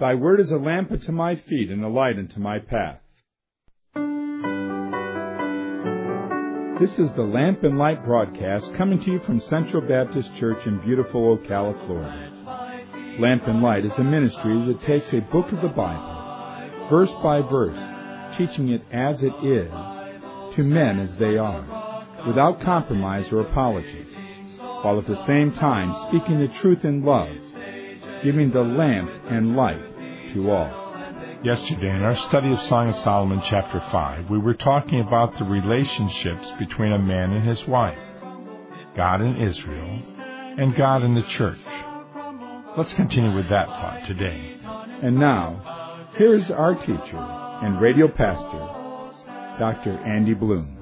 Thy word is a lamp unto my feet and a light unto my path. This is the Lamp and Light broadcast coming to you from Central Baptist Church in beautiful Ocala, Florida. Lamp and Light is a ministry that takes a book of the Bible, verse by verse, teaching it as it is, to men as they are, without compromise or apology, while at the same time speaking the truth in love, giving the lamp and light to all. Yesterday, in our study of Song of Solomon, chapter 5, we were talking about the relationships between a man and his wife, God and Israel, and God and the church. Let's continue with that thought today. And now, here is our teacher and radio pastor, Dr. Andy Bloom.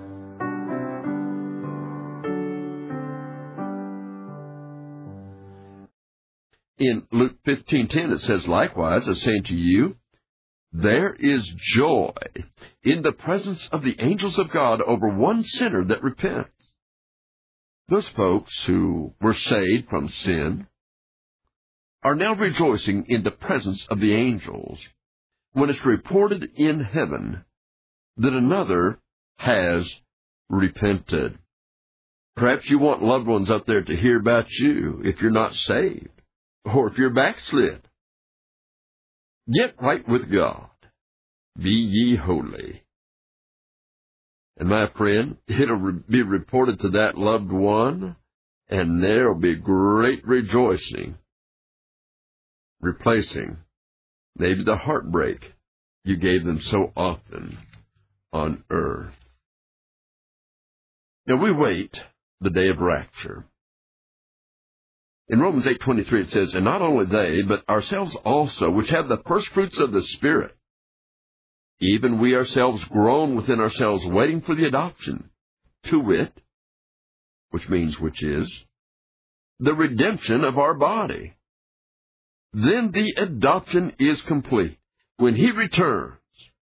In Luke 15:10, it says, "Likewise, I say unto you, there is joy in the presence of the angels of God over one sinner that repents." Those folks who were saved from sin are now rejoicing in the presence of the angels when it's reported in heaven that another has repented. Perhaps you want loved ones up there to hear about you if you're not saved, or if you're backslid. Get right with God. Be ye holy. And my friend, it'll be reported to that loved one, and there'll be great rejoicing, replacing maybe the heartbreak you gave them so often on earth. Now we wait the day of rapture. In Romans 8:23 it says, "And not only they, but ourselves also, which have the firstfruits of the Spirit, even we ourselves groan within ourselves, waiting for the adoption, to wit," which means which is, "the redemption of our body." Then the adoption is complete. When He returns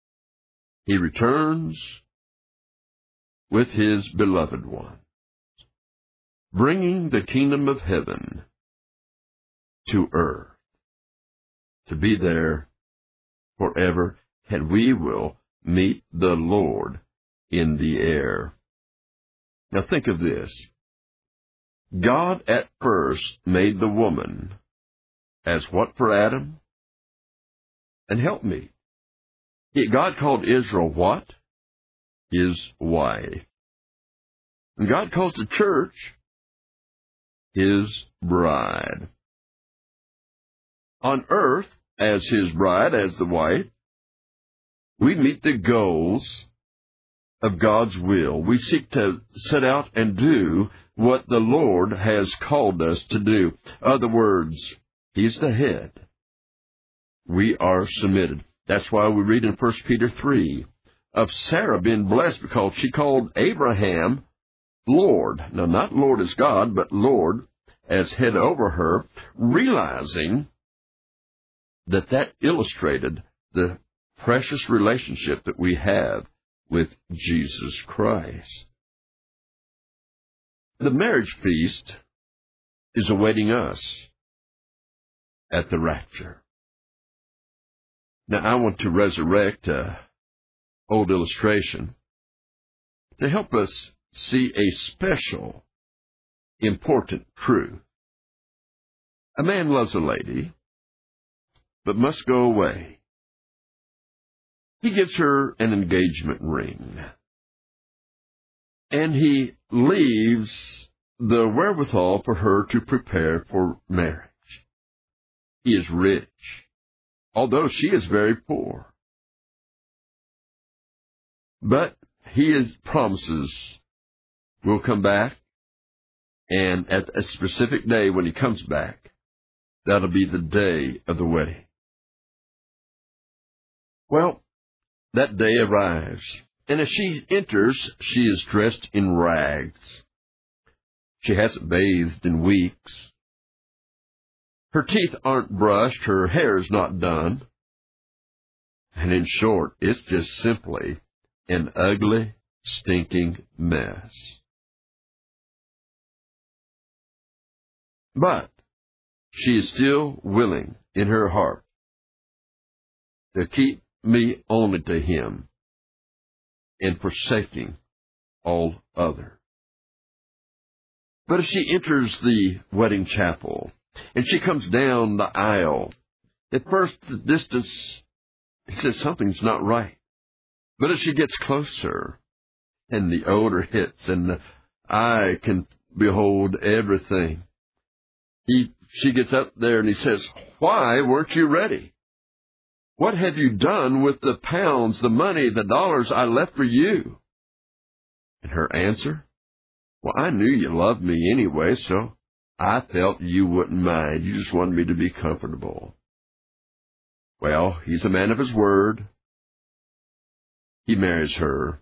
with His beloved one, bringing the kingdom of heaven to earth, to be there forever, and we will meet the Lord in the air. Now think of this. God at first made the woman as what for Adam? An helpmeet. Yet God called Israel what? His wife. And God calls the church His bride. On earth, as His bride, as the wife, we meet the goals of God's will. We seek to set out and do what the Lord has called us to do. In other words, He's the head. We are submitted. That's why we read in 1 Peter 3 of Sarah being blessed because she called Abraham Lord. Now, not Lord as God, but Lord as head over her, realizing that illustrated the precious relationship that we have with Jesus Christ. The marriage feast is awaiting us at the rapture. Now, I want to resurrect an old illustration to help us see a special, important truth. A man loves a lady, but must go away. He gives her an engagement ring, and he leaves the wherewithal for her to prepare for marriage. He is rich, although she is very poor. But he promises will come back, and at a specific day when he comes back, that'll be the day of the wedding. Well, that day arrives, and as she enters, she is dressed in rags. She hasn't bathed in weeks. Her teeth aren't brushed, her hair is not done. And in short, it's just simply an ugly, stinking mess. But she is still willing in her heart to keep me only to him and forsaking all other. But as she enters the wedding chapel and she comes down the aisle, at first the distance, he says something's not right. But as she gets closer and the odor hits and the eye can behold everything, she gets up there and he says, "Why weren't you ready? What have you done with the pounds, the money, the dollars I left for you?" And her answer, "Well, I knew you loved me anyway, so I felt you wouldn't mind. You just wanted me to be comfortable." Well, he's a man of his word. He marries her.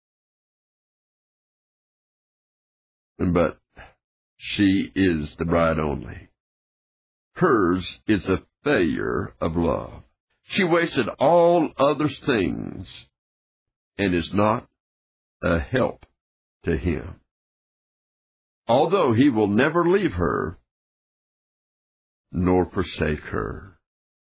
But she is the bride only. Hers is a failure of love. She wasted all other things and is not a help to him. Although he will never leave her nor forsake her.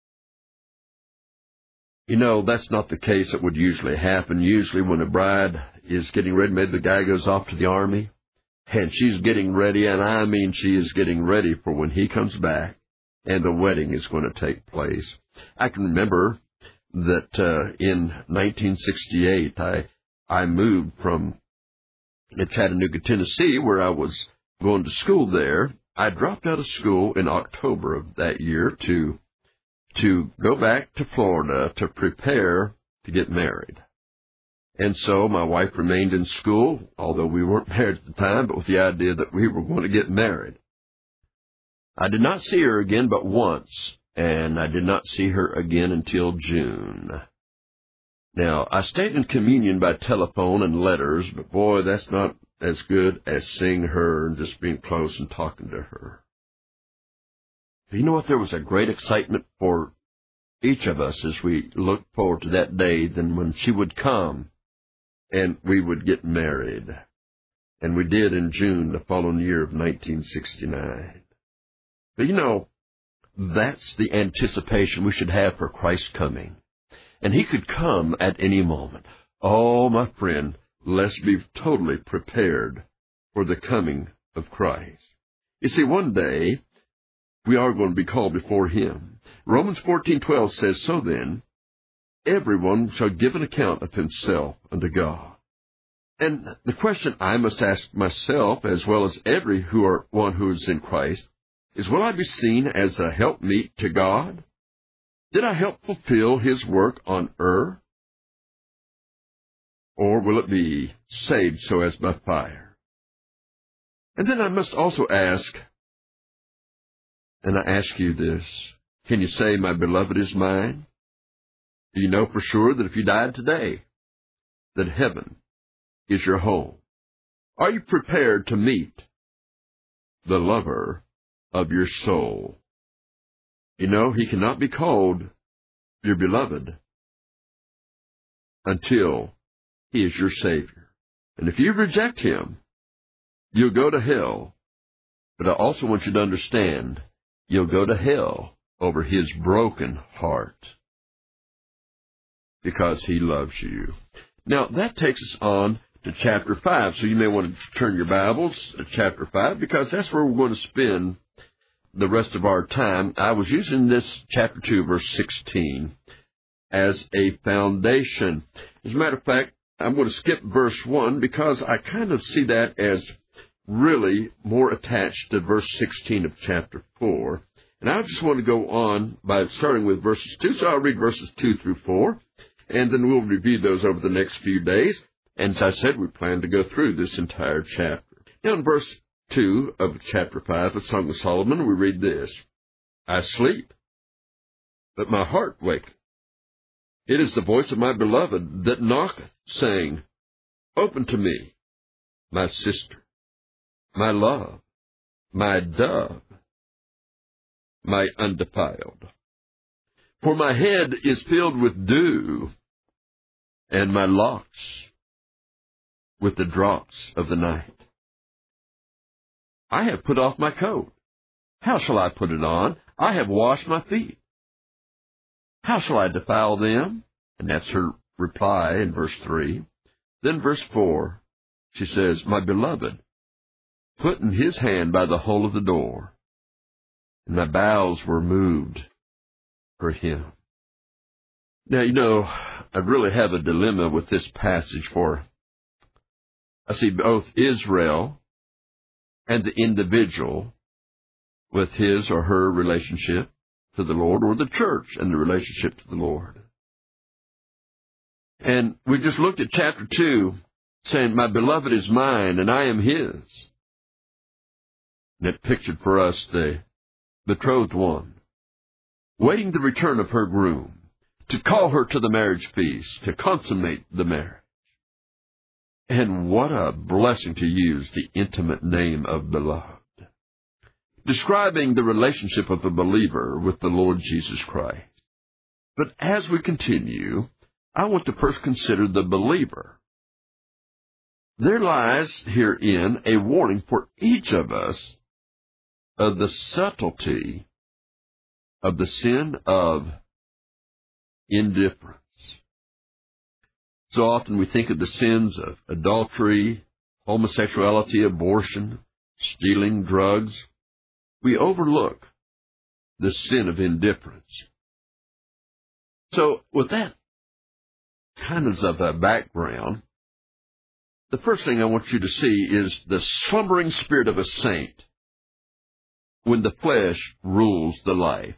You know, that's not the case that would usually happen. Usually when a bride is getting ready, maybe the guy goes off to the army, and she's getting ready, and I mean she is getting ready for when he comes back, and the wedding is going to take place. I can remember that in 1968, I moved from Chattanooga, Tennessee, where I was going to school there. I dropped out of school in October of that year to go back to Florida to prepare to get married. And so my wife remained in school, although we weren't married at the time, but with the idea that we were going to get married. I did not see her again but once, and I did not see her again until June. Now, I stayed in communion by telephone and letters, but boy, that's not as good as seeing her and just being close and talking to her. You know what? There was a great excitement for each of us as we looked forward to that day than when she would come and we would get married. And we did in June the following year of 1969. But you know, that's the anticipation we should have for Christ's coming. And he could come at any moment. Oh, my friend, let's be totally prepared for the coming of Christ. You see, one day, we are going to be called before him. Romans 14:12 says, "So then, everyone shall give an account of himself unto God." And the question I must ask myself, as well as one who is in Christ, is, will I be seen as a helpmeet to God? Did I help fulfill his work on earth? Or will it be saved so as by fire? And then I must also ask, and I ask you this, can you say, "My beloved is mine"? Do you know for sure that if you died today, that heaven is your home? Are you prepared to meet the lover of your soul? You know, he cannot be called your beloved until he is your Savior. And if you reject him, you'll go to hell. But I also want you to understand, you'll go to hell over his broken heart because he loves you. Now, that takes us on to chapter 5. So you may want to turn your Bibles to chapter 5 because that's where we're going to spend the rest of our time. I was using this chapter 2, verse 16, as a foundation. As a matter of fact, I'm going to skip verse 1 because I kind of see that as really more attached to verse 16 of chapter 4. And I just want to go on by starting with verses 2. So I'll read verses 2 through 4, and then we'll review those over the next few days. And as I said, we plan to go through this entire chapter. Now in verse 2 of chapter 5 of Song of Solomon, we read this: "I sleep, but my heart waketh. It is the voice of my beloved that knocketh, saying, Open to me, my sister, my love, my dove, my undefiled. For my head is filled with dew, and my locks with the drops of the night. I have put off my coat. How shall I put it on? I have washed my feet. How shall I defile them? And that's her reply in verse 3. Then verse 4, she says, my beloved, putting his hand by the hole of the door, and my bowels were moved for him. Now, I really have a dilemma with this passage, for I see both Israel and the individual with his or her relationship to the Lord, or the church and the relationship to the Lord. And we just looked at chapter 2, saying, my beloved is mine, and I am his. And it pictured for us the betrothed one, waiting the return of her groom, to call her to the marriage feast, to consummate the marriage. And what a blessing to use the intimate name of beloved, describing the relationship of the believer with the Lord Jesus Christ. But as we continue, I want to first consider the believer. There lies herein a warning for each of us of the subtlety of the sin of indifference. So often we think of the sins of adultery, homosexuality, abortion, stealing, drugs. We overlook the sin of indifference. So with that kind of a background, the first thing I want you to see is the slumbering spirit of a saint when the flesh rules the life.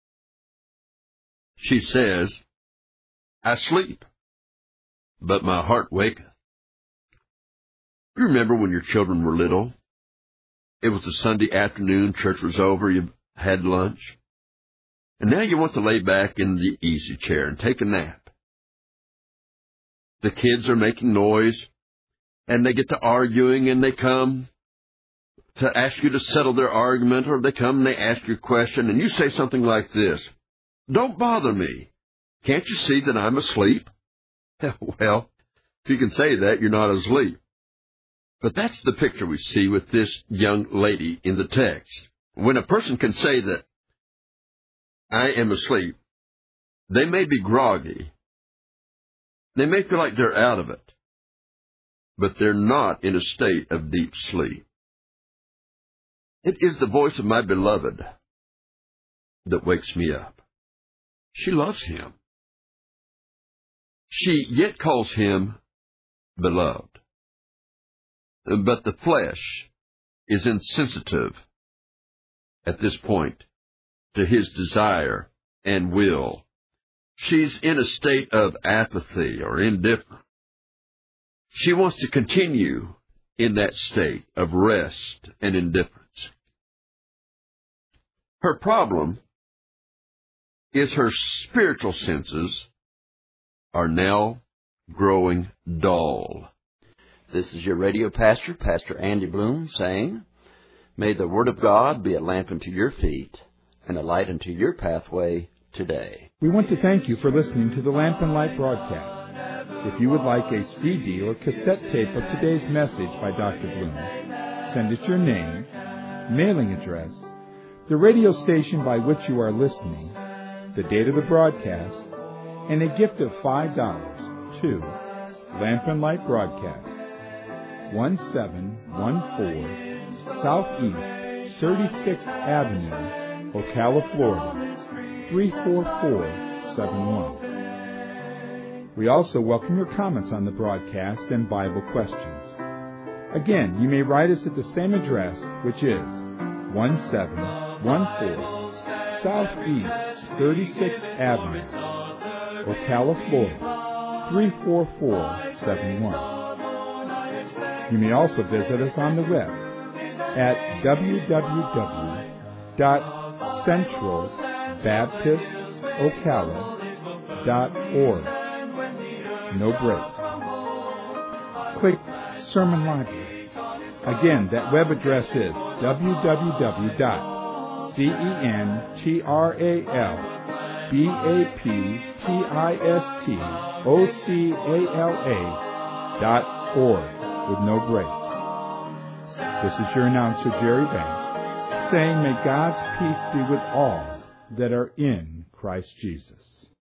She says, I sleep, but my heart waketh. You remember when your children were little? It was a Sunday afternoon, church was over, you had lunch, and now you want to lay back in the easy chair and take a nap. The kids are making noise, and they get to arguing, and they come to ask you to settle their argument, or they come and they ask you a question, and you say something like this, don't bother me. Can't you see that I'm asleep? Well, if you can say that, you're not asleep. But that's the picture we see with this young lady in the text. When a person can say that I am asleep, they may be groggy. They may feel like they're out of it, but they're not in a state of deep sleep. It is the voice of my beloved that wakes me up. She loves him. She yet calls him beloved. But the flesh is insensitive at this point to his desire and will. She's in a state of apathy or indifference. She wants to continue in that state of rest and indifference. Her problem is her spiritual senses are now growing dull. This is your radio pastor, Pastor Andy Bloom, saying, may the Word of God be a lamp unto your feet and a light unto your pathway today. We want to thank you for listening to the Lamp and Light broadcast. If you would like a CD or cassette tape of today's message by Dr. Bloom, send us your name, mailing address, the radio station by which you are listening, the date of the broadcast, and a gift of $5 to Lamp and Light Broadcast, 1714 Southeast 36th Avenue, Ocala, Florida, 34471. We also welcome your comments on the broadcast and Bible questions. Again, you may write us at the same address, which is 1714 Southeast 36th Avenue, Ocala, Florida, 34471. You may also visit us on the web at www.centralbaptistocala.org. No breaks. Click Sermon Library. Again, that web address is CentralBaptistOcala.org with no breaks. This is your announcer, Jerry Banks, saying, may God's peace be with all that are in Christ Jesus.